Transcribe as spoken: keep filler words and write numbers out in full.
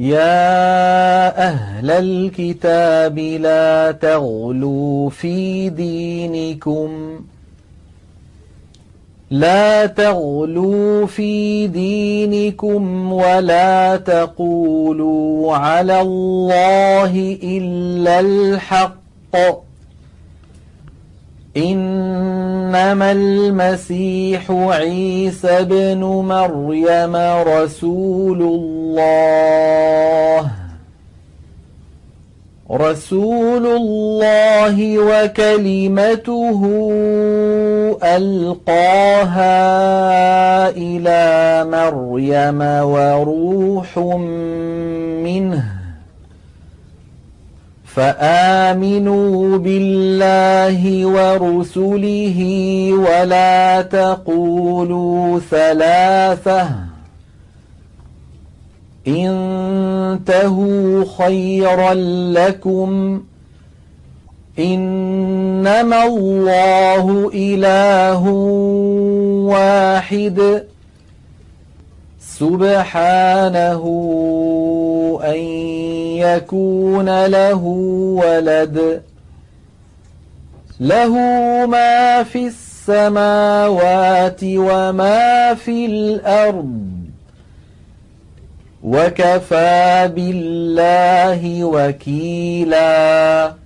يا أهل الكتاب لا تغلوا في دينكم لا تغلوا في دينكم ولا تقولوا على الله إلا الحق إنما المسيح عيسى بن مريم رسول الله رسول الله وكلمته ألقاها إلى مريم وروح منه فآمنوا بالله ورسله ولا تقولوا ثلاثة انتهوا خيرا لكم إنما الله إله واحد سبحانه أن يكون له ولد له ما في السماوات وما في الأرض وكفى بالله وكيلا